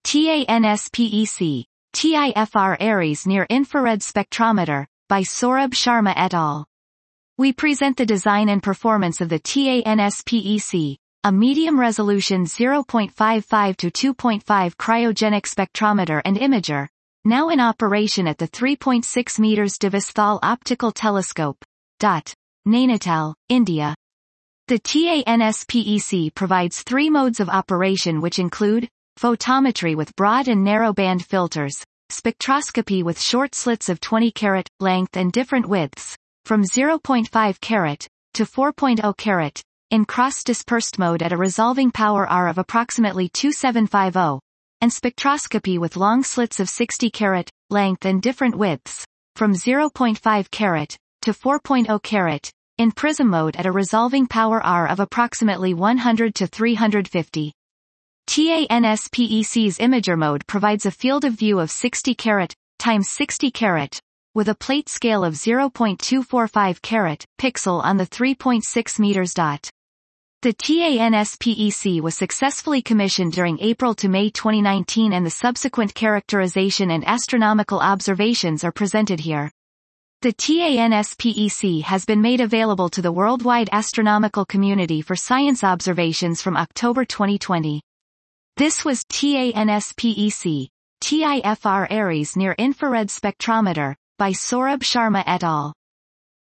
TANSPEC, TIFR Ares Near Infrared Spectrometer, by Saurabh Sharma et al. We present the design and performance of the TANSPEC, a medium-resolution 0.55 to 2.5 cryogenic spectrometer and imager, now in operation at the 3.6 meters Divasthal Optical Telescope. Nainital, India. The TANSPEC provides three modes of operation which include photometry with broad and narrow band filters, spectroscopy with short slits of 20 carat length and different widths, from 0.5 carat to 4.0 carat, in cross-dispersed mode at a resolving power R of approximately 2750, and spectroscopy with long slits of 60 carat length and different widths, from 0.5 carat to 4.0 carat, in prism mode at a resolving power R of approximately 100 to 350. TANSPEC's imager mode provides a field of view of 60 carat times 60 carat, with a plate scale of 0.245 carat pixel on the 3.6 meters. The TANSPEC was successfully commissioned during April to May 2019 and the subsequent characterization and astronomical observations are presented here. The TANSPEC has been made available to the worldwide astronomical community for science observations from October 2020. This was TANSPEC, TIFR Ares Near Infrared Spectrometer, by Saurabh Sharma et al.